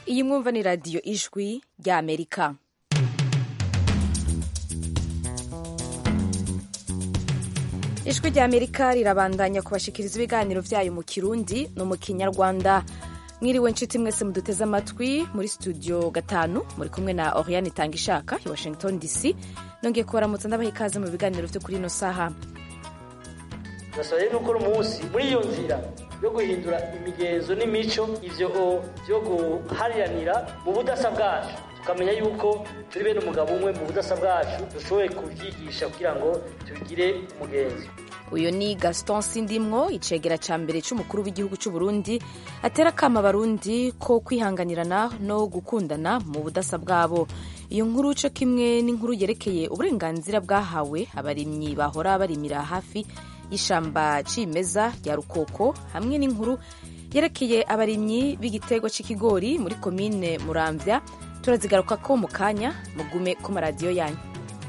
Iyi mwumva ni radiyo ijwi ry'Amerika. Ijwi ry'Amerika rirabandanya kubashikiriza ibiganiro vyayo mu Kirundi no mu Kinyarwanda. Mwiriwe nshuti mwese muduteze amatwi muri studio 5 muri kumwe na Oriane Tangishaka i Washington DC. Nongeye kubaramutsa ndabaha ikaze mu biganiro vyo kuri ino saha. Basohoye nuko umunsi muri iyo nzira yo guhindura imigenzo n'imico ivyo byo guhariranira mu budasa bwacu, tukamenya yuko turi bene umugabo umwe mu budasa bwacu, dushoboye kuvyigisha kugira ngo tubigire umugenzi. Uyo ni Gaston Sindimwo, icegera ca mbere c'umukuru w'igihugu c'u Burundi, atera kama abarundi ko kwihanganirana no gukundana mu budasa bwabo. Iyo nkuru co kimwe n'inkuru yerekeye uburenganzira bwahawe abarimyi bahora barimira hafi y'ishamba cimeza rya Rukoko, hamwe n'inkuru yerekeye abarimyi b'igitego c'ikigori muri komine Muramvya. Turazigaruka ko mu kanya, mugume ku maradiyo yanyu.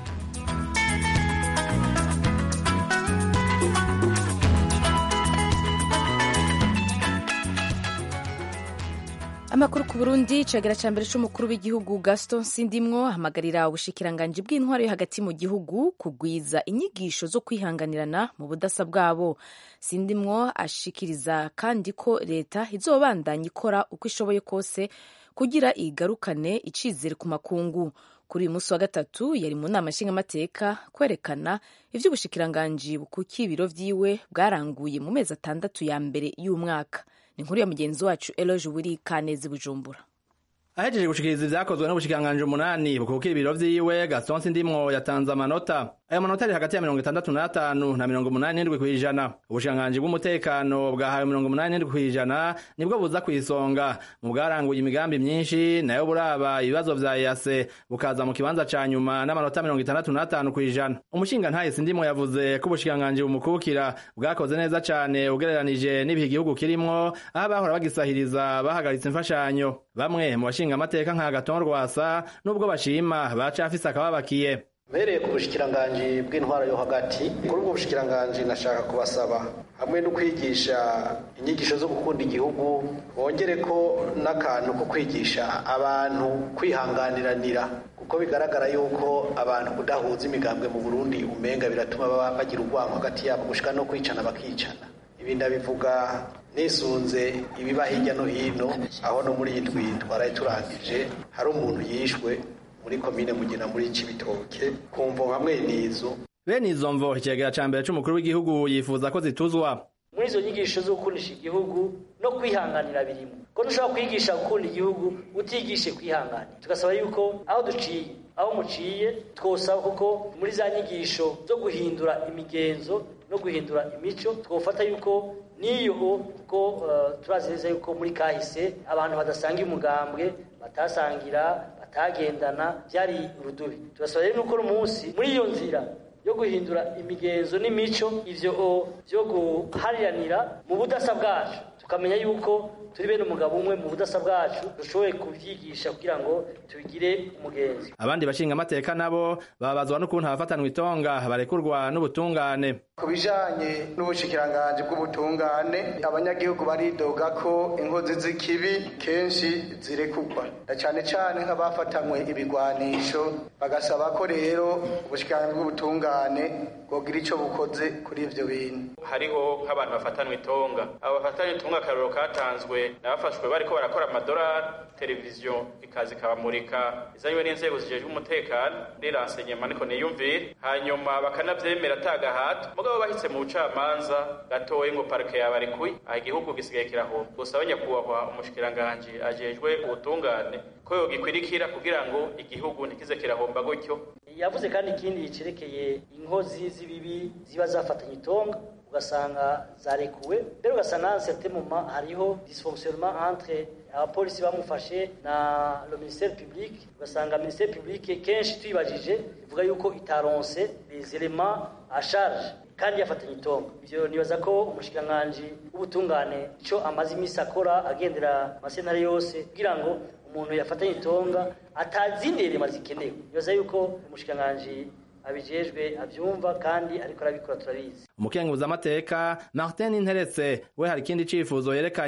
Amakuru ku Burundi, icegera ca mbere c'umukuru w'igihugu Gaston Sindimwo ahamagarira ubushikiranganji bw'intwaro yo hagati mu gihugu kugwiza inyigisho zo kwihanganirana mu budasa bwabo. Sindimwo ashikiriza kandi ko leta izobandanya ikora uko ishoboye kose kugira igarukane icizere ku makungu. Kuri uyu musi wa gatatu yari mu nama nshingamateka kwerekana ivyo ubushikiranganji bukukiye ibiro vyiwe bwaranguye mu mezi 6 ya mbere y'umwaka. Inkuru ya mugenzi wacu Eloge Wiri Kanezi Bujumbura. Ahejeje gushikiriza ivyakozwe n'ubushikiranganji 8 bukukira ibiro vyiwe, Gaston Sindimwo yatanze amanota. Ayo manota ari hagati ya 65 na 87 kw'ijana. Ubushikiranganji bw'umutekano bwahawe 87 kw'ijana, nibwo buza kwisonga mu bwaranguye imigambi myinshi, nayo buraba ibibazo vya EAC bukaza mu kibanza ca nyuma n'amanota 65 kw'ijana. Umushinga ntaye Sindimwo yavuze ko ubushikiranganji bumukukira bwakoze neza cane ugereranije n'ibihe igihugu kirimwo, aho bahora bagisahiriza bahagaritse imfashanyo. Bamwe mu bashinga amateka nka Agathon Rwasa nubwo bashima bacafise akababakiye. Mbereye ku bushikiranganji bw'intwaro yo hagati, kuri ubwo bushikiranganji nashaka kubasaba hamwe no kwigisha inyigisho zo gukunda igihugu, bongere ko n'akantu ko kwigisha abantu kwihanganiranira, kuko bigaragara yuko abantu kudahuza imigambwe mu Burundi umenga biratuma bagira urwango hagati yabo gushika no kwicana bakicana. Ibi ndabivuga nisunze ibiba hirya no hino, aho no muri indwi twaraye turangije hari umuntu yishwe muri komine Mugina muri Cibitoke kumvo hamwe nizo. Bene izo mvo icegera ca mbere c'umukuru w'igihugu yifuza ko zituzwa. Muri izo nyigisho zo gukundisha igihugu no kwihanganira birimo, ko dushobora kwigisha gukunda igihugu utigishe kwihangana. Tugasaba yuko aho duciye, aho muciye twosaba kuko muri za nyigisho zo guhindura imigenzo no guhindura imico twofata yuko niyo ko turazeza yuko muri kahise abantu badasanga umugambwe batasangira batagendana byari urudubi. Turasaba rero nuko umunsi muri iyo nzira yo guhindura imigenzo n'imico ivyo byo guhariranira mu budasa bwacu, tukamenya yuko turi bene umugabo umwe mu budasa bwacu, dushoboye kuvyigisha kugira ngo tubigire umugenzi. Abandi bashinga amateka nabo babazwa n'ukuntu abafatanwa itonga barekurwa n'ubutungane. Ku bijanye n'ubushikiranganji bw'ubutungane, abanyagihugu baridoga ko inkozi z'ikibi kenshi zirekurwa, na cane cane nk'abafatanywe ibigwanisho, bagasaba ko rero ubushikiranganji bw'ubutungane bwogira ico bukoze kuri ivyo bintu. Hariho nk'abantu bafatanwa itonga, abo bafatanwa itonga akarorero katanzwe nabafashwe bariko barakora amadolari, televiziyo ikaza ikabamurika izanywe n'inzego zijejwe umutekano n'iransenyema niko niyumvira, hanyuma bakanavyemera atagahato. Mugabo bahitse mu bucamanza gatoye ngo parike yabarekuye, aha igihugu gisigaye kirahomba. Gusa abanyakubahwa umushikiranganji ajejwe ubutungane ko yogikwirikira kugira ngo igihugu ntikize kirahomba gutyo. Yavuze kandi ikindi cerekeye inkozi z'ibibi ziba zafatanye itonga ugasanga zarekuwe, rero ugasanga certains moments hariho dysfonctionnement entre abapolisi bamufashe na le ministère public, ugasanga ministère public kenshi twibajije ivuga yuko itaronse les éléments à charge kandi yafatanye itonga. Ivyo nibaza ko umushikiranganji w'ubutungane ico amaze imisi akora agendera amasentare yose kugira ngo umuntu yafatanye itonga atazindi elema zikenewe. Nibaza yuko umushikiranganji abijejwe avyumva kandi ariko arabikora turabizi. Umukenguza amateka Martin Interetse we hari ikindi cifuzo yerekanye.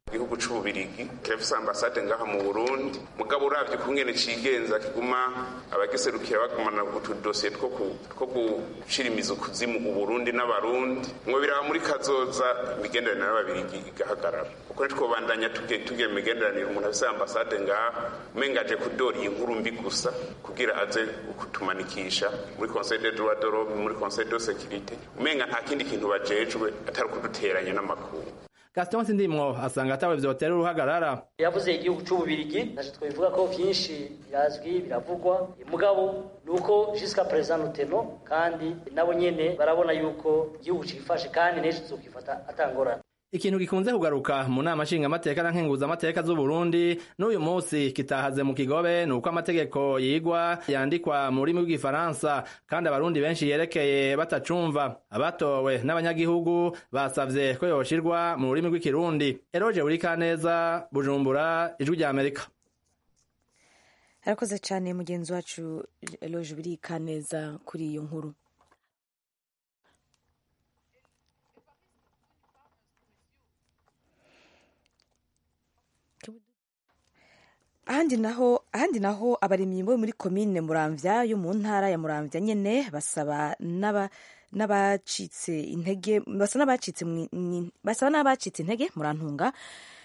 igihugu c'ububirigi kirafise ambasade ngaha mu Burundi mugabo uravye kungene cigenza kiguma abagiserukira bagumana utudosiye two gushira imizo kuzimu u Burundi n'abarundi ngo biraba muri kazoza imigenderanire n'ababirigi igahagarara kuko twobandanya tugiye imigenderanire umuntu afise ambasade ngaha umengaje kudora inkuru mbi gusa kugira aze kutumanikisha muri Conseil des droits de l'homme muri Conseil de sécurité umenga nta kindi kintu bajejwe atari kuduteranya n'amakuru. Gaston Sindimwo asanga atawe vyotera uruhagarara. Yavuze igihugu c'ububirigi naje twivuga ko vyinshi birazwi biravugwa mugabo nuko jusqu'à présent noteno kandi nabo nyene barabona yuko igihugu cifashe kandi neje tuzokifata atangorana. Ikintu gikunze kugaruka mu nama nshinga amateka na nkenguza amateka z'u Burundi n'uyu munsi kitahaze mu Kigobe nuko amategeko yigwa yandikwa mu rurimi rw'igifaransa kandi abarundi benshi yerekeye batacumva abatowe n'abanyagihugu basavye ko yoshirwa mu rurimi rw'ikirundi. Eroje Urikaneza, Bujumbura, Ijwi rya Amerika. Arakoze cyane mugenzi wacu Eroje Urikaneza kuri iyo nkuru. ahandi naho abarimyi bo muri komine Muramvya yo mu ntara ya Muramvya nyene basaba n'abacitse intege murantunga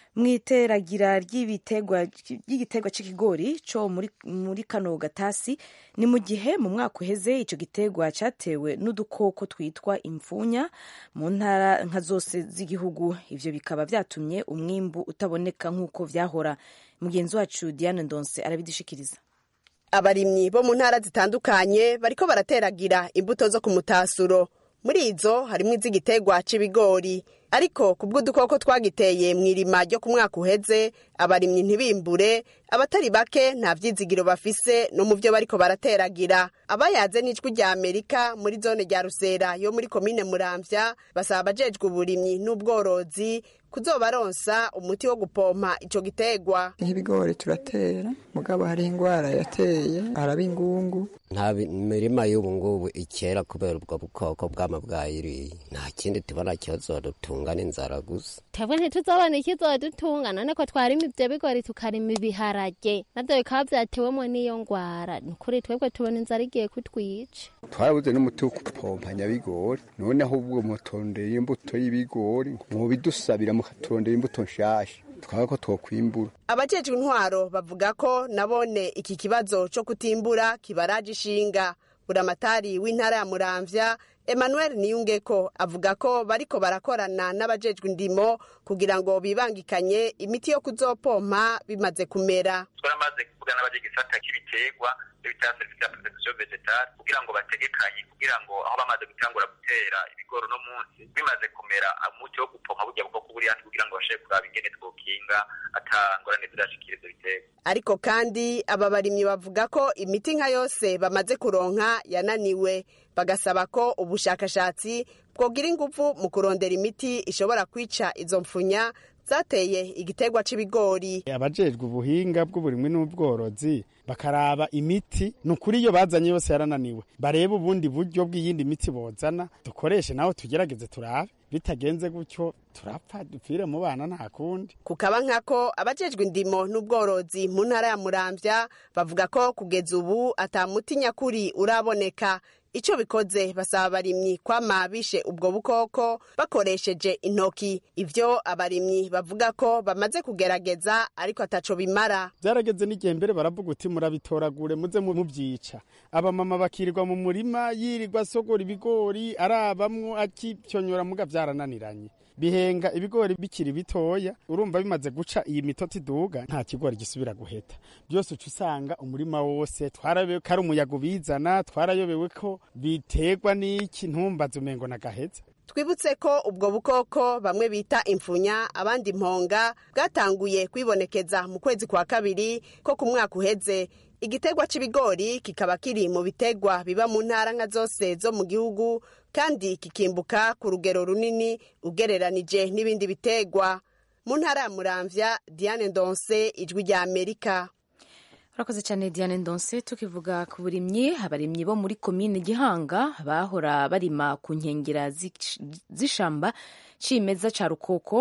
mwiteragira ry'igiterwa c'ikigori co muri kano gatasi ni mu gihe mu mwaka uheze ico giterwa catewe n'udukoko twitwa imfunya mu ntara nka zose z'igihugu. Ivyo bikaba vyatumye umwimbu utaboneka nk'uko vyahora. Mugenzi wacu Diane Ndonse arabidushikiriza. Abarimyi bo mu ntara zitandukanye bariko barateragira imbuto zo ku mutasuro. Muri izo harimwo iz'igiterwa c'ibigori, ariko kubw'udukoko twagiteye mw'irima ryo ku mwaka uheze abarimyi ntibimbure, abatari bake nta vyizigiro bafise no mu vyo bariko barateragira. Abayaze n'Ijwi rya Amerika muri zone rya Rusera yo muri komine Muramvya basaba abajejwe uburimyi n'ubworozi kuzobaronsa umuti wo gupompa ico giterwa. Ibigori turatera mugabo hari ingwara yateye araba ingungu. Nta mirima y'ubu ngubu ikera kubera ubwo bukoko bwama bwayiriye, nta kindi tubona kizodutunga n'inzara gusa. Twebwe ntituzobona ikizodutunga, none ko twarima ivyo bigori tukarima ibiharage navyo bikaba vyatewemwo n'iyo ngwara, nukuri twebwe tubona inzara igiye kutwica. Twarabuze n'umuti wo gupompa nyabigori, none ahubwo mutondera imbuto y'ibigori mubidusabira mukaturondera imbuto nshasha twaba ko twokwimbura. Abajejwe intwaro bavuga ko nabone iki kibazo co kutimbura kibaraje ishinga. Buramatari w'intara ya Muramvya Emmanuel Niyungeko avuga ko bariko barakorana n'abajejwe indimo kugira ngo bibangikanye imiti yo kuzopompa bimaze kumera. Twaramaze kuvugana n'abajejwe gisata k'ibiterwa bita service de protection végétale kugira ngo bategekanye kugira ngo aho bamaze gutangura gutera ibigoro no munsi bimaze kumera umuti wo gupompa burya bwo kuburi handi kugira ngo bashobore kuraba ingene twokinga atangorane zirashikira ivyo biterwa. Ariko kandi aba barimyi bavuga ko imiti nka yose bamaze kuronka yananiwe, bagasaba ko ubushakashatsi bwogira ingufu mu kurondera imiti ishobora kwica izo mfunya zateye igiterwa c'ibigori. Abajejwe ubuhinga bw'uburimwi n'ubworozi bakaraba imiti nukuri iyo bazanye yose yarananiwe, barebe ubundi buryo bw'iyindi miti bozana dukoreshe naho tugerageze turabe, bitagenze gutyo turapfa dupfire mu bana nta kundi. Kukaba nkako abajejwe indimo n'ubworozi mu ntara ya Muramvya bavuga ko kugeza ubu ata muti nyakuri uraboneka. Ico bikoze basaba abarimyi kwama bishe ubwo bukoko bakoresheje intoki. Ivyo abarimyi bavuga ko bamaze kugerageza ariko ataco bimara. Byarageze n'igihe mbere baravuga uti murabitoragure muze mubyica. Abamama bakirirwa mu murima yirirwa sogora ibigori arabamwo akipyonyora muga vyarananiranye. Bihenga ibigori bikiri bitoya, urumva bimaze guca iyi mitoti duga nta kigori gisubira guheta. Byose ucusanga umurima wose twarabewe kari umuyaga ubizana, twarayobewe ko biterwa n'iki ntumbaze umengo nagaheza. Twibutse ko ubwo bukoko bamwe bita imfunya abandi imponga bwatanguye kwibonekeza mu kwezi kwa kabiri ko ku mwaka uheze. Igiterwa c'ibigori kikaba kiri mu biterwa biba mu ntara nka zose zo mu gihugu kandi kikimbuka ku rugero runini ugereranije n'ibindi biterwa. Mu ntara ya Muramvya, Diane Ndonse, Ijwi rya Amerika. Urakoze cyane Diane Ndonse. Tukivuga ku burimyi, abarimyi bo muri komine Gihanga bahora barima ku nkengera z'ishamba cimeza ca Rukoko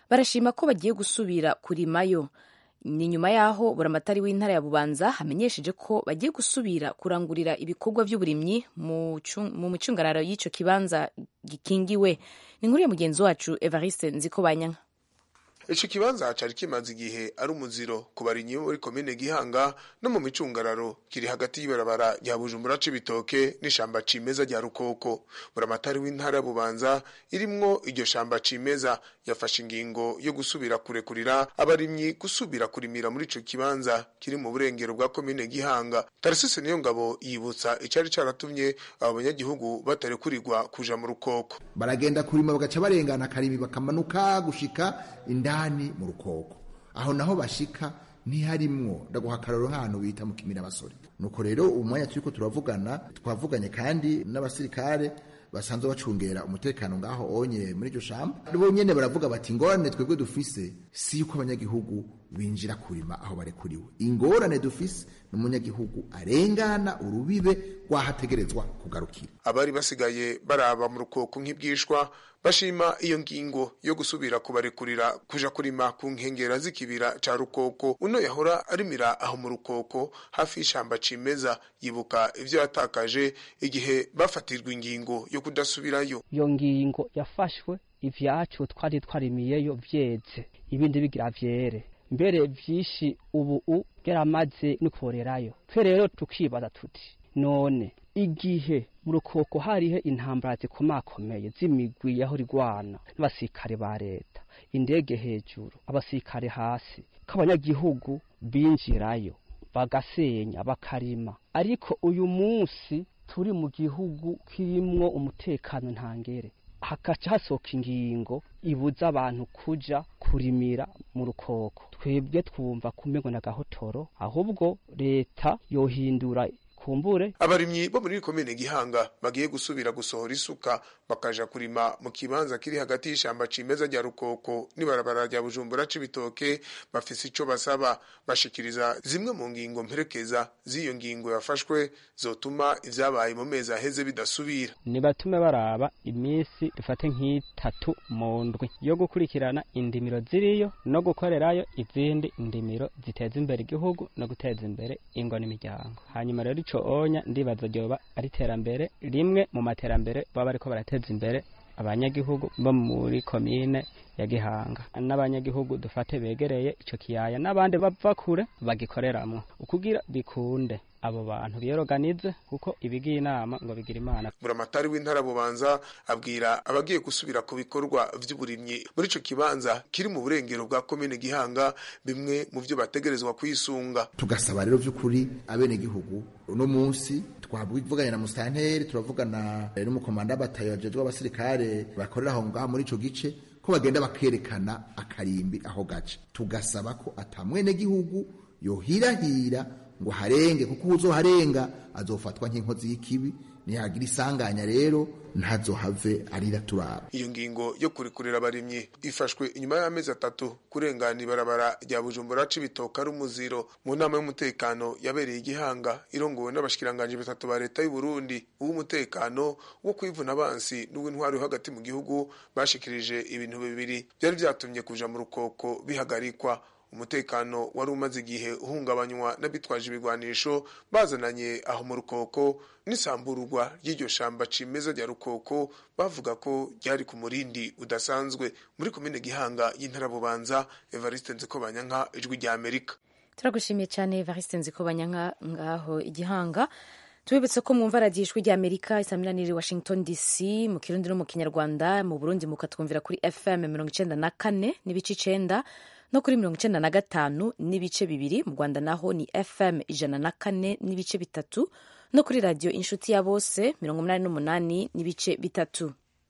barashima ko bagiye gusubira kurimayo. Ni nyuma yaho buramatari w'intara ya Bubanza hamenyesheje ko bagiye gusubira kurangurira ibikorwa by'uburimyi mu micungararo y'ico kibanza gikingiwe. Ni inkuru ya mugenzi wacu Evariste Nzikobanyanka. Ico kibanza cari kimaze igihe ari umuziro ku barimyi muri komine Gihanga no mu micungararo kiri hagati y'ibarabara rya Bujumbura c'ibitoke n'ishamba cimeza rya Rukoko. Buramatari w'intara Bubanza irimwo iryo shamba cimeza yafashe ingingo yo gusubira kurekurira abarimyi gusubira kurimira muri ico kibanza kiri mu burengero bwa komine Gihanga. Tarsise Niyongabo yibutsa icari caratumye abo banyagihugu batarekurirwa kuja mu Rukoko. Baragenda kurima bagaca barengana karimi bakamanuka gushika indani mu Rukoko. Aho naho bashika ntiharimwo ndaguha akararo hano bita mu Kimira Basore. Nuko rero umwanya turiko turavugana twavuganye kandi n'abasirikare basanzwe bacungera umutekano ngaho onye muri iryo shamba. Bo nyene baravuga bati ingorane twebwe dufise si yuko abanyagihugu binjira kurima aho barekuriwe. Ingorane dufise n'umunyagihugu arengana urubibe rwahategerezwa kugarukira. Abari basigaye baraba mu Rukoko nk'ibwishwa bashima iyo ngingo yo gusubira kubarekurira kuja kurima ku nkengera z'ikibira ca Rukoko. Uno yahora arimira aho mu Rukoko hafi y'ishamba cimeza yibuka ivyo yatakaje igihe bafatirwa ingingo yo kudasubirayo. Iyo ngingo yafashwe ivyacu twari twarimiyeyo vyeze ibindi bigira vyere mbere vyishi ubu yaramaze nukorerayo. Twe rero tukibaza tuti none igihe mu Rukoko harihe intambara zikomakomeye z'imigwi yaho rigwana n'abasirikare ba leta, indege hejuru abasirikare hasi, k'abanyagihugu binjirayo bagasenya bakarima. Ariko uyu munsi turi mu gihugu kirimwo umutekano ntangere, hakaca hasohoka ingingo ibuza abantu kuja kurimira mu Rukoko. Twebwe twumva kumengo na gahotoro, ahubwo leta yohindura kumbure. Abarimyi bo muri komine Gihanga bagiye gusubira gusohora isuka bakaja kurima mu kibanza kiri hagati y'ishamba cimeza rya Rukoko n'ibarabara rya Bujumbura c'ibitoke. Bafise ico basaba, bashikiriza zimwe mu ngingo mperekeza z'iyo ngingo yafashwe zotuma ivyabaye mu mezi aheze bidasubira. Nibatume baraba iminsi dufate nk'itatu mu ndwi yo gukurikirana indimiro ziriyo no gukorerayo izindi indimiro ziteza imbere igihugu no guteza imbere ingo n'imiryango. Hanyuma rero ico onya ndibaza ryoba ari terambere rimwe mu materambere baba bariko barateza imbere abanyagihugu bo muri komine ya Gihanga n'abanyagihugu dufate begereye ico kiyaya n'abandi bava kure bagikoreramwo ukugira bikunde abo bantu biyorganize kuko ibigiye inama ngo bigira imana. Buramatari w'intara Bubanza abwira abagiye gusubira ku bikorwa vy'uburimyi muri ico kibanza kiri mu burengero bwa komine Gihanga bimwe mu vyo bategerezwa kwisunga. Tugasaba rero vy'ukuri abene gihugu uno munsi twabwivuganye na mustanteri turavugana n'umukomanda batayo ajejwe abasirikare bakorera aho ngaho muri ico gice ko bagenda bakerekana akarimbi aho gace. Tugasaba ko atamwene gihugu yohirahira ngo harenge kuko uzoharenga azofatwa nk'inkozi y'ikibi, nihagira isanganya rero ntazohave arira turaba. Iyo ngingo yo kurikurira abarimyi ifashwe inyuma y'amezi 3 kurengana ibarabara rya Bujumbura c'ibitoke ari umuziro. Mu nama y'umutekano yabereye Gihanga irongowe n'abashikiranganje batatu ba leta y'u Burundi, uw'umutekano wo kwivuna abansi n'uw'intwari hagati mu gihugu bashikirije ibintu bibiri byari vyatumye kuja mu Rukoko bihagarikwa. Umutekano wari umaze igihe uhungabanywa n'abitwaje ibigwanisho bazananye aho mu Rukoko n'isambururwa ry'iryo shamba cimeza rya Rukoko bavuga ko ryari ku murindi udasanzwe. Muri komine Gihanga y'intara Bubanza, Evariste Nzikobanyanka, Ijwi rya Amerika. Turagushimiye cyane Evariste Nzikobanyanka ngaho Igihanga. Tubibutse ko mwumva radiyo Ijwi rya Amerika isaminaniri Washington DC mu Kirundi no mu Kinyarwanda. Mu Burundi mukatwumvira kuri FM 94 n'ibice 9 no kuri 95 n'ibice 2. Mu Rwanda naho ni FM 104 n'ibice 3 no kuri radio Inshuti ya Bose 88 n'ibice 3.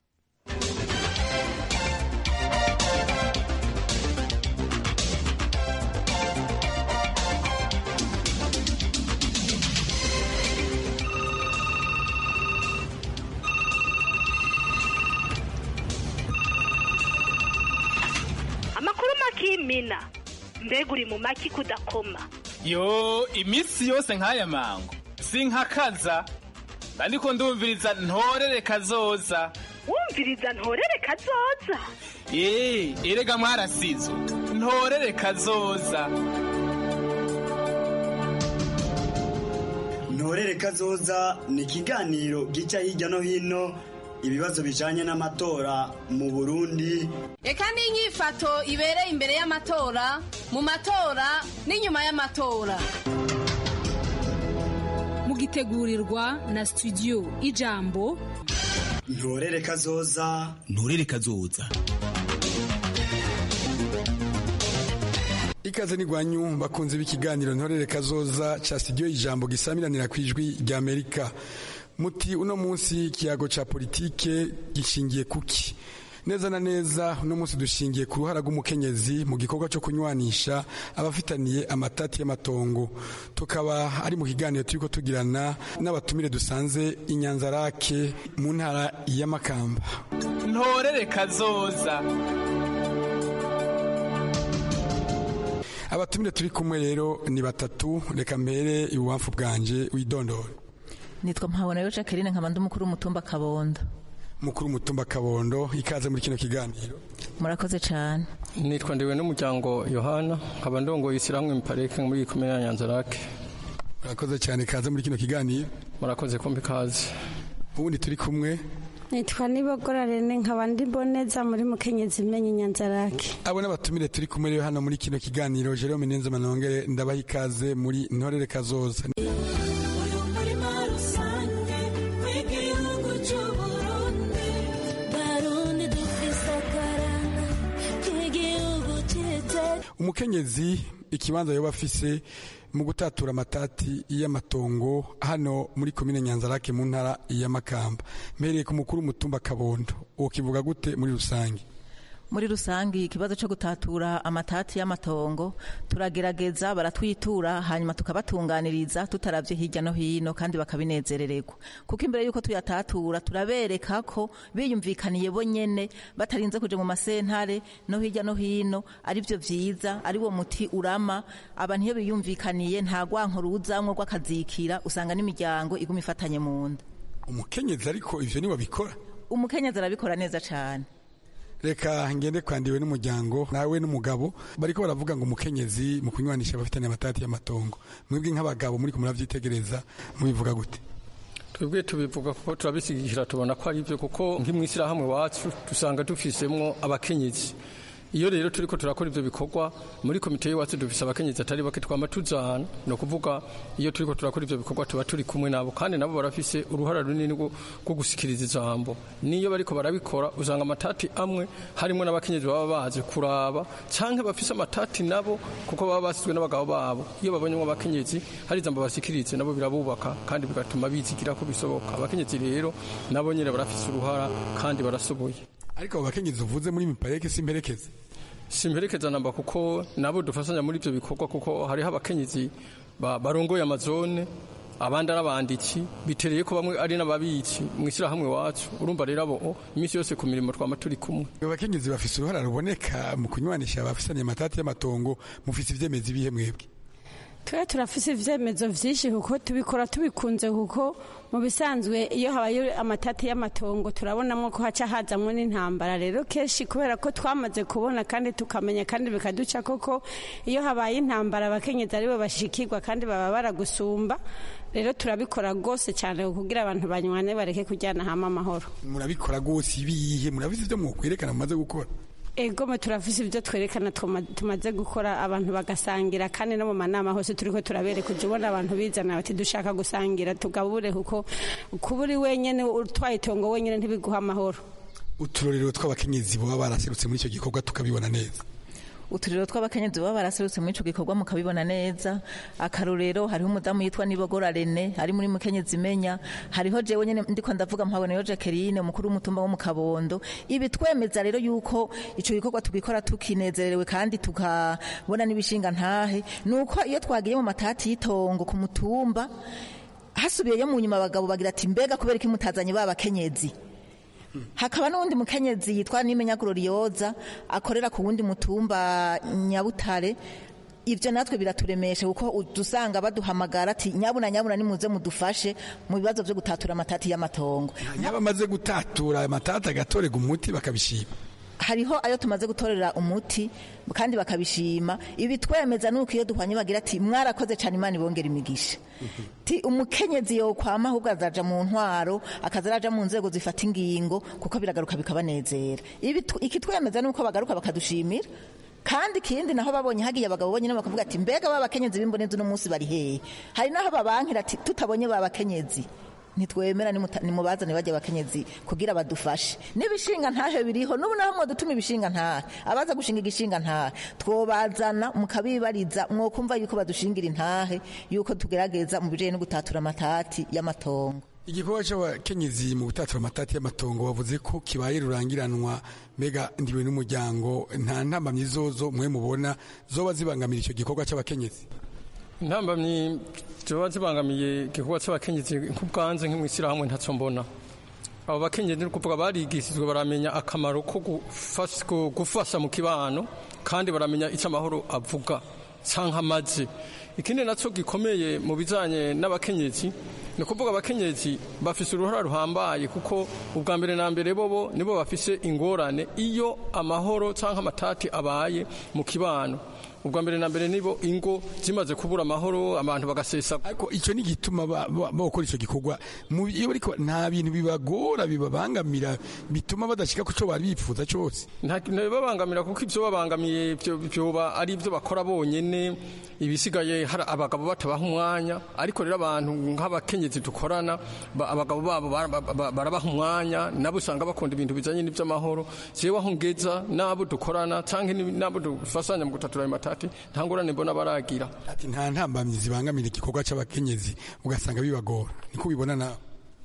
Mina mbega uri mu maki kudakoma. Yo iminsi yose nk'aya mango sinkakaza ndiko ndumviriza ntorere kazoza. Wumviriza ntorere kazoza? erega mwarasizo ntorere kazoza. Ntorere kazoza ni ikiganiro gica hirya no hino ibibazo bijanye n'amatora mu Burundi. Eka n'inyifato ibereye imbere y'amatora, mu matora n'inyuma y'amatora. Mugitegurirwa na studio Ijambo. Ntorere kazoza. Ntorere kazoza. Ikaze ni gwanyu bakunze b'ikiganiro Ntorere kazoza ca studio Ijambo gisamiranira kwijwi rya Amerika. Muti uno munsi kiyago ca politike gishingiye kuki? Neza na neza uno munsi dushingiye ku ruhara rw'umukenyezi mu gikorwa cyo kunywanisha abafitaniye amatati y'amatongo. Tukaba ari mu kiganiro turiko tugirana n'abatumire dusanze Inyanzarake mu ntara ya Makamba. Ntorere kazoza. Abatumire turi kumwe rero ni batatu, reka mbere ibubanfu bwanje widondora. Nitwa Mpabonayo Jacqueline nkaba ndi umukuru w'umutumba Kabondo. Mukuru w'umutumba Kabondo, ikaze muri kino kiganiro. Murakoze cyane. Nitwa ndiwe n'umuryango Yohana nkaba ndongoye isiramwe Mpareke muri komine ya Nyanzarake. Murakoze cyane, ikaze muri kino kiganiro. Murakoze kumbi kaze. Ubundi turi kumwe. Nitwa Nibogora Rene nkaba ndi Boneza muri Mukenyezi Menye Nyanzarake. Abo n'abatumire turi kumwe rero hano muri kino kiganiro. Jerome Nenze Manongere ndabaha ikaze muri Ntorere kazoza. Umukenyezi ikibanza yoba afise mu gutatura amatati y'amatongo hano muri komine Nyanzarake mu ntara ya Makamba. Mpereye ku mukuru w'umutumba Kabondo, ukivuga gute muri rusange? Muri rusangi ikibazo cyo gutatura amatati y'amatongo turagerageza baratwitura hanyuma tukabatunganiriza tutaravye hirya no hino kandi bakabinezerererwa kuko imbere yuko tuyatatura turabereka ko biyumvikaniye bonyene batarinze kuje mu masentare no hirya no hino ari byo vyiza ari wo muti urama abantu iyo biyumvikaniye nta gwanko ruzamwe rw'akazikira usanga n'imiryango iguma ifatanye mu nda. Umukenyezi ariko ivyo ni wabikora? Umukenyezi arabikora neza cyane. Reka ngende kwandiwe n'umuryango nawe n'umugabo bariko baravuga ngo umukenyezi mu kunywanisha abafitanye amatati y'amatongo. Mwebwe nk'abagabo muri kumuravyitegereza mubivuga gute? Twebwe tubivuga kuko turabisigikira tubona ko ari byo kuko nk'imwisira hamwe wacu dusanga dufisemwo abakenyezi. Iyo rero turiko turakora ivyo bikorwa muri komite y'wacu dufise abakenyezi atari bake twama tuzana no kuvuga iyo turiko turakora ivyo bikorwa tuba turi kumwe nabo kandi nabo barafise uruhara runini rwo gusikiriza ijambo. Niyo bariko barabikora usanga amatati amwe harimo n'abakenyezi baba baje kuraba canke bafise amatati nabo kuko baba basizwe n'abagabo babo. Iyo babonye abakenyezi hari ijambo basikirize nabo birabubaka kandi bigatuma bizigira ko bisoboka. Abakenyezi rero nabo nyene barafise uruhara kandi barasoboye. Ariko abakenyezi uvuze muri Mpareke simperekeze? Simperekeza namba kuko nabo dufasanya muri ibyo bikorwa kuko hariho abakenyezi barongoye amazone abandi arabandiki bitereye ko bamwe ari n'ababiki mwishyira hamwe wacu urumva rero abo iminsi yose ku mirimo twama turi kumwe. Abakenyezi bafise uruhara ruboneka mu kunywanisha abafisanye amatati y'amatongo mufise ivyemezi bihe mwebwe? Twe turafise ivyemezo vyinshi kuko tubikora tubikunze kuko mu bisanzwe iyo habaye amatati y'amatongo turabonamo ko haca hazamwe n'intambara rero keshi kubera ko twamaze kubona kandi tukamenya kandi bikaduca koko iyo habaye intambara abakenyezi aribo bashikirwa kandi baba baragusumba rero turabikora gose cyane kugira abantu banywane bareke kujyana hama amahoro. Murabikora gose ibihe murabizi ivyo mwokwerekana mumaze gukora? Ego turafise ibyo twerekana tumaze gukora abantu bagasangira kandi no mu manama hose turiko turabereka ubona abantu bizana bati dushaka gusangira tugabure kuko kuburi wenyene utwaye itongo wenyene ntibiguha amahoro. Uturorero tw'abakenyezi baba baraserutse muri icyo gikorwa tukabibona neza. Uturero tw'abakenyezi baba baraserutse muri ico gikorwa mukabibona neza. Akarorero hariho umudamu yitwa Nibogora Rene ari muri Mukenyezi Menya, hariho jewe nyene ndiko ndavuga Mpabonayo Jacqueline umukuru w'umutumba wo mu Kabondo. Ibi twemeza rero yuko ico gikorwa tugikora tukinezerewe kandi tukabona n'ibishinga ntahe nuko iyo twagiye mu matati y'itongo ku mutumba hasubiyeyo mu nyuma abagabo bagira ati mbega kubera iki mutazanye babakenyezi. Hakaba n'undi mukenyezi yitwa Nimenya Gloriosa akorera ku wundi mutumba Nyabutare. Ivyo natwe biraturemesha kuko dusanga baduhamagara ati nyabuna nimuze mudufashe mu bibazo byo gutatura amatati y'amatongo. Nyaba maze gutatura amatati agatorega umuti bakabishima. hariho ayo tumaze gutorera umuti kandi bakabishima ibi twemeza nuko iyo duhwanye bagira ati mwarakoze cyane Imana ibongera imigisha ti umukenyezi yo kwama ahubwo azaja mu ntwaro akazaraja mu nzego zifata ingingo kuko biragaruka bikabanezera iki twemeza nuko bagaruka bakadushimira kandi kindi naho babonye hagiye abagabo bonyine bakavuga ati mbega babakenyezi b'imbonezi no munsi bari hehe hari naho babankira ati tutabonye babakenyezi nitwemera nimubazane bajya abakenyezi kugira badufashe n'ibishinga ntahe biriho n'ubu naho mwo dutuma ibishinga ntahe abaza gushinga igishinga ntahe twobazana mukabibariza mwokumva yuko badushingira intahe yuko tugerageza mu bijanye no gutatura amatati y'amatongo. Igikorwa c'abakenyezi mu gutatura amatati y'amatongo bavuze ko kibaye rurangiranwa mbega ndiwe n'umuryango nta ntambamyi zozo mwe mubona zoba zibangamira ico gikorwa c'abakenyezi? Intambamyi zoba zibangamiye igikorwa c'abakenyezi nk'ubwanze nk'imwishyirahamwe ntacyo mbona. Abo bakenyezi ni ukuvuga barigishijwe baramenya akamaro ko gufasha mu kibano kandi baramenya icyo amahoro avuga canke amaze. Ikindi nacyo gikomeye mu bijanye n'abakenyezi ni ukuvuga abakenyezi bafise uruhara ruhambaye kuko ubwa mbere na mbere bobo nibo bafise ingorane iyo amahoro canke amatati abaye mu kibano. Ubwa mbere na mbere nibo ingo zimaze kubura amahoro abantu bagasesa. Ariko ico ni gituma bakora ico gikorwa iyo bariko nta bintu bibagora bibabangamira bituma badashika kuco bari bipfuza cyose. Nta babangamira kuko ivyo babangamiye byoba ari ivyo bakora bonyene ibisigaye hari abagabo batabaha umwanya ariko rero abantu nk'abakenyezi dukorana abagabo babo barabaha umwanya nabo usanga bakunda ibintu bijanye n'ivy'amahoro jewe aho ngeza nabo dukorana canke nabo dufasanya mu gutatura amatati ntangorane mbona baragira. Ati nta ntambamyi zibangamira igikorwa c'abakenyezi ugasanga bibagora niko ubibona nawe?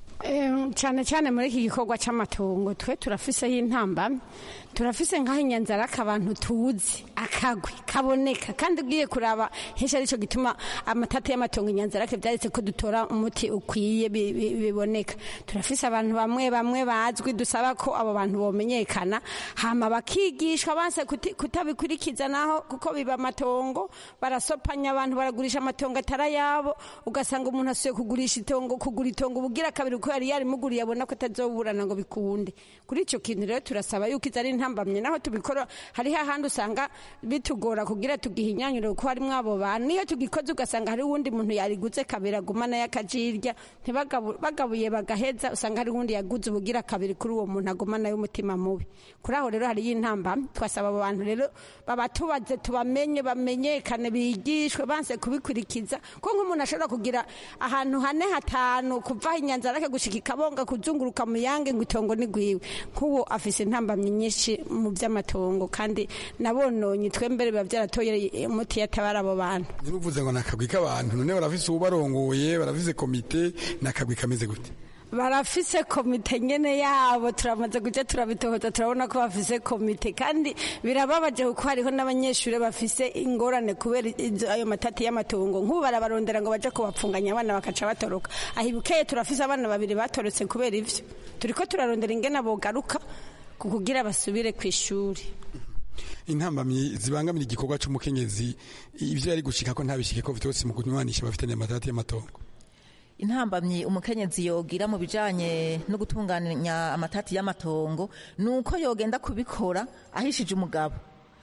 Cyane cyane muri iki gikorwa c'amatongo twe turafiseho intambamyi turafise nk'aho inyanzara abantu tuzi akagwi kaboneka kandi ugiye kuraba henshi arico gituma amatati y'amatongo inyanzara ke byaretse ko dutora umuti ukwiye biboneka. Turafise abantu bamwe bazwi dusaba ko abo bantu bomenyekana hama bakigishwa banse kutabikurikiza naho kuko biba amatongo barasopanya abantu baragurisha amatongo atarayabo ugasanga umuntu asuye kugurisha itongo kugura itongo bugira kabiri ko yari yarimuguriye abona ko atazoburana ngo bikunde. Kuri ico kintu rero turasaba yuko izari ntambamye naho tubikora hari hahandi usanga bitugora kugira tugihinyanyure ko hari mwabo bantu niyo tugikoze ugasanga hari wundi muntu yariguze kabira gumana yakajirya ntibagabuye bagaheza usanga hari wundi yaguze ubugira kabiri kuri uwo muntu agumana y'umutima mubi. Kuri aho rero hari y'intambamye twasaba abo bantu rero babatubaze tubamenye bamenyekane bigishwe banse kubikurikiza ko nk'umuntu ashobora kugira ahantu hane hatanu kuva inyanzara ke gushika ikabonga kuzunguruka mu yange ngo itongo ni gwiwe kuko afise intambamye nyinshi mu by'amatongo kandi nabononye twembere biba byaratoye umuti yatabara abo bantu. Niruvuze ngo nakagwi k'abantu none barafise ubarongoye barafise komite nakagwi kameze gute? Barafise komite nyene yabo turamaze kuja turabitohoza turabona ko bafise komite kandi birababaje kuko hariho n'abanyeshuri bafise ingorane kubera ayo matati y'amatongo nk'ubu barabarondera ngo baje kubapfunganya abana bakaca batoroka ahibukeye turafise abana babiri batorotse kubera ivyo turiko turarondera ingene bogaruka kugira basubire kw'ishuri. Intambamyi zibangamira igikorwa c'umukenyezi ivyo yari gushika ko ntabishike ko vyose mu kunywanisha bafitanye amatati y'amatongo. Intambamyi umukenyezi yogira mu bijanye no gutunganya amatati y'amatongo nuko yogenda kubikora ahishije umugabo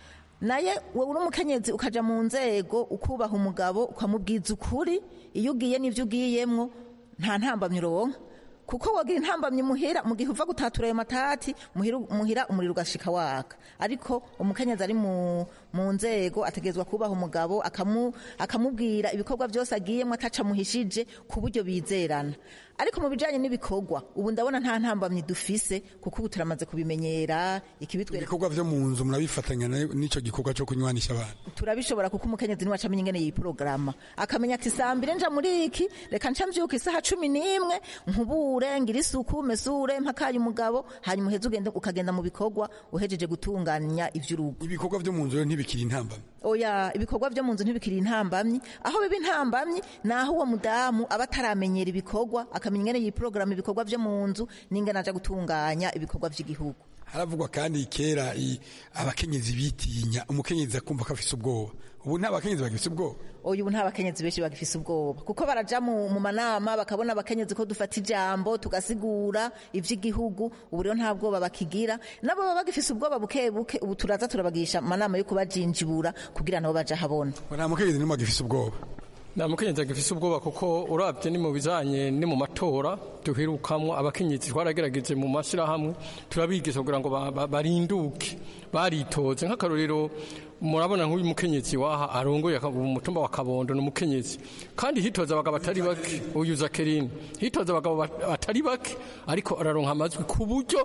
naye wewe uri umukenyezi ukaja mu nzego ukubaha umugabo ukamubwiza ukuri iyo ugiye n'ivyo ugiyemwo nta ntambamyi uronka kuko wagira intambamyi muhira mu gihe uva gutatura ayo matati muhira umuriro ugashika waka ariko umukenyezi ari mu nzego ategezwa kubaha umugabo akamubwira ibikorwa byose agiyemo ataca muhishije ku buryo bizerana. Ariko mu bijanye n'ibikorwa ubu ndabona nta ntambamyi dufise kuko ubu turamaze kubimenyera ikibitwera ibikorwa vyo mu nzu murabifatanya n'ico gikorwa cyo kunywanisha abantu turabishobora kuko umukenyezi ni wacamenya ingene iyi porogaramu akamenya ati sambire nja muri iki reka nca mvyuka isaha 11 nkubure ngira isuku mesure mpakaye umugabo hanyuma uheze ukagenda mu bikorwa uhejeje gutunganya ivy'urugo. Ibikorwa vyo mu nzu ntibikiri intambamyi? Oya ibikorwa vyo mu nzu ntibikiri intambamyi aho biba intambamyi naho uwo mudamu aba ataramenyera ibikorwa akamenya ingene iyi porogaramu ibikorwa vyo mu nzu n'ingene aja gutunganya ibikorwa vy'igihugu. Haravugwa kandi kera abakenyezi bitinya umukenyezi akumva ko afise ubwoba ubu nta bakenyezi bagifise ubwoba ubu nta bakenyezi benshi bagifise ubwoba kuko baraja mu manama bakabona abakenyezi ko dufata ijambo tugasigura ivy'igihugu ubu rero nta bwoba bakigira nabo baba bagifise ubwoba buke buke ubu turaza turabagisha amanama yo kubajinjibura kugira nabo baja habona nta mukenyezi nimwe agifise ubwoba nta mukenyezi agifise ubwoba kuko urabye ni mu bijanye ni mu matora duherukamwo abakenyezi twaragerageje mu mashirahamwe turabigisha kugira ngo barinduke baritoze nk'akarorero murabona nk'uyu mukenyezi waha arongoye umutumba wa Kabondo n'umukenyezi kandi hitoza abagabo atari bake uyu Jacqueline hitoza abagabo atari bake ariko araronka amajwi ku buryo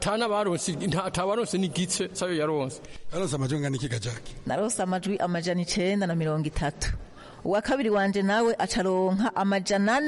atabaronse n'igice sayo yaronse amajwi ngana iki gajaki narose amajwi amajana 930 uwa kabiri wanje nawe acaronka amajana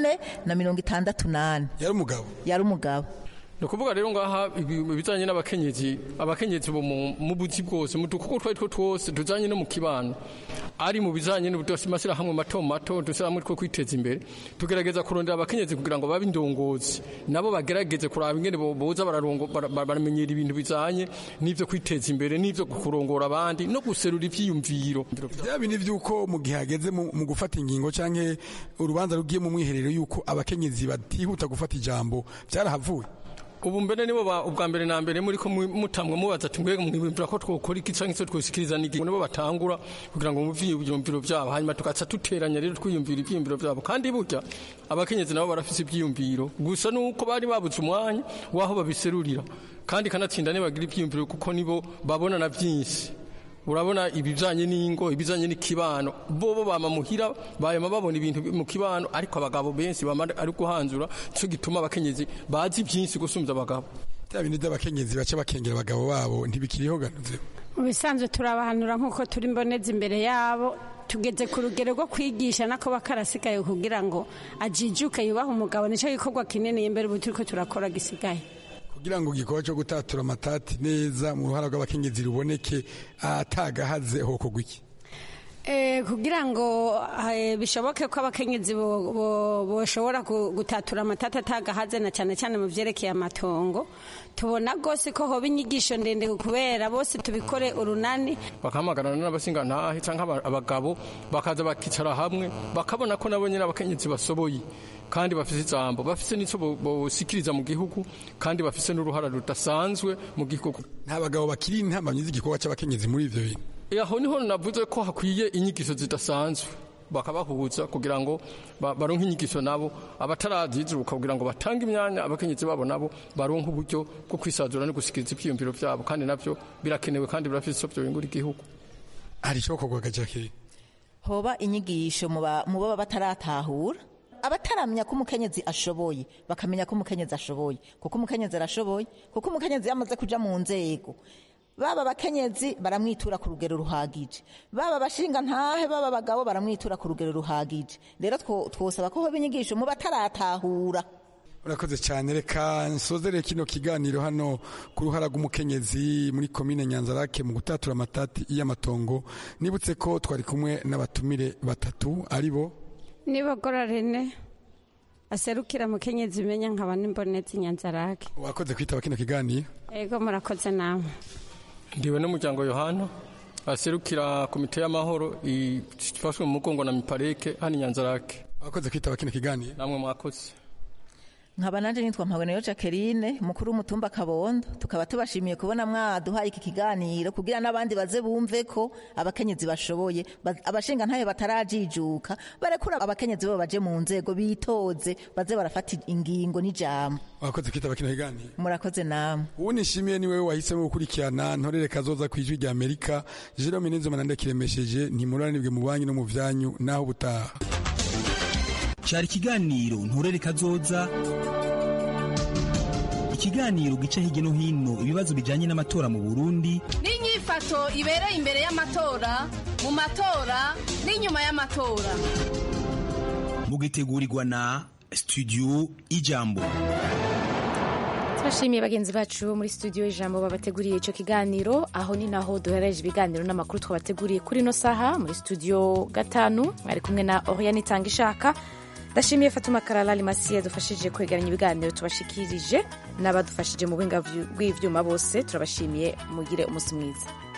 468 yari umugabo nukuvuga rero ngaha ibizanye n'abakenyezi bo mu buzi bwose mu dukuko twari twose tuzanye no mu kibano ari mu bizanye n'ubudosimashira hamwe mato dushyiramo two kwiteza imbere tugerageza kurondera abakenyezi kugira ngo babe indongozi nabo bagerageze kuraba ingene boza baramenyera ibintu bizanye n'ivyo kwiteza imbere n'ivyo kurongora abandi no guserura ivyiyumviro byabi ni vyuko mu gihe hageze mu gufata ingingo canke urubanza rugiye mu mwiherero yuko abakenyezi batihuta gufata ijambo byarahavuye ubu mbere nibo ubwa mbere na mbere muri ko mutamwe mubaza ati mbega mwibwira ko twokora iki canke se twosikiriza niki nibo batangura kugira ngo muvye ibyumviro byabo hanyuma tukaca tuteranya rero twiyumvira ibyumviro byabo kandi burya abakenyezi nabo barafise ibyumviro gusa nuko bari babuze umwanya waho babiserurira kandi kanatsinda ne bagira ibyumviro kuko nibo babona na byinshi urabona ibijanye n'ingo ibijanye n'ikibano bobo bamamuhira bayama babona ibintu mu kibano ariko abagabo benshi bamara ari guhanzura cyo gituma abakenyezi bazi byinshi gusumza abagabo byabindi by'abakenyezi bace bakengera abagabo babo ntibikiriho ganuze mu bisanzwe turabahanura nk'uko turi mboneza imbere yabo tugeze ku rugero rwo kwigisha nako bakarasigaye kugira ngo ajijuke yubaha umugabo nico gikorwa kinini imbere ubu turiko turakora gisigaye kugira ngo igikorwa cyo gutatura amatati neza mu ruhara rw'abakenyezi ruboneke atagahaze ho kugwiki kugira ngo bishoboke ko abakenyezi boshobora gutatura amatati atagahaze na cyane cyane mu vyerekeye amatongo tubona gose ko hoba inyigisho ndende kubera bose tubikore urunani bakamagarana n'abasinga ntahe canke abagabo bakaza bakicara hamwe bakabona ko nabo nyine abakenyezi basoboye kandi bafise ijambo bafise n'ico bosikiriza mu gihugu kandi bafise n'uruhara rudasanzwe mu gihugu nta bagabo bakiri intambamyi z'igikorwa cy'abakenyezi muri ivyo bintu aho niho navuze ko hakwiye inyigisho zidasanzwe bakabahuza kugira ngo baronke inyigisho nabo abatarazizuka kugira ngo batange imyanya abakenyezi babo nabo baronke uburyo bwo kwisazura no gusikiriza ivyiyumviro vyabo kandi navyo birakenewe kandi birafise byo bingura igihugu hari cyo kogwa Jacqueline hoba inyigisho mu baba bataratahura abataramenya ko umukenyezi ashoboye bakamenya ko umukenyezi ashoboye kuko umukenyezi arashoboye kuko umukenyezi yamaze kuja mu nzego baba abakenyezi baramwitura ku rugero ruhagije baba abashinga ntahe baba abagabo baramwitura ku rugero ruhagije rero twosaba ko hoba inyigisho mu bataratahura urakoze cyane reka nsozere kino kiganiro hano ku ruhara rw'umukenyezi muri komine Nyanzarake mu gutatura amatati y'amatongo nibutse ko twari kumwe n'abatumire batatu aribo Nibogora Rene aserukira mukenyezi menya nkaba nimbonetse Nyanzarake wakoze kwitaba kino kiganiro ego murakoze namwe ndiwe n'umuryango Yohana aserukira komite y'amahoro ifashwe mu mugongo na Mipareke hano Nyanzarake wakoze kwitaba kino kiganiro namwe mwakoze nkaba nanje nitwa Mpaboneyo Jacqueline mukuru w'umutumba Kabondo tukaba tubashimiye kubona mwaduhaye iki kiganiro kugira n'abandi baze bumve ko abakenyezi bashoboye abashinga ntaye batarajijuka barekura abakenyezi bo baje mu nzego bitoze baze barafata ingingo n'ijambo wakoze kwitaba kino kiganiro murakoze namwe ubu nishimiye ni wewe wahisemo gukurikirana ntorere kazoza kwijwi rya Amerika Jerome Nizomana ndakiremesheje ntimuranibwe mu banyu no mu vyanyu naho butaha cyari ikiganiro nturere kazoza ikiganiro gica hirya no hino ibibazo bijanye n'amatora mu Burundi n'inyifato ibereye imbere y'amatora mu matora n'inyuma y'amatora mugitegurirwa na Studio Ijambo. Turashimiye bagenzi bacu muri studio Ijambo babateguriye ico kiganiro aho ni naho duhereje ibiganiro n'amakuru twabateguriye kuri no saha muri studio gatanu ari kumwe na Oriane Tangishaka. Ndashimiye Fatuma Karalali Masiya dufashije kwegeranya ibiganiro tubashikirije n'abadufashije mu buhinga bw'ivyuma bose turabashimiye mugire umunsi mwiza.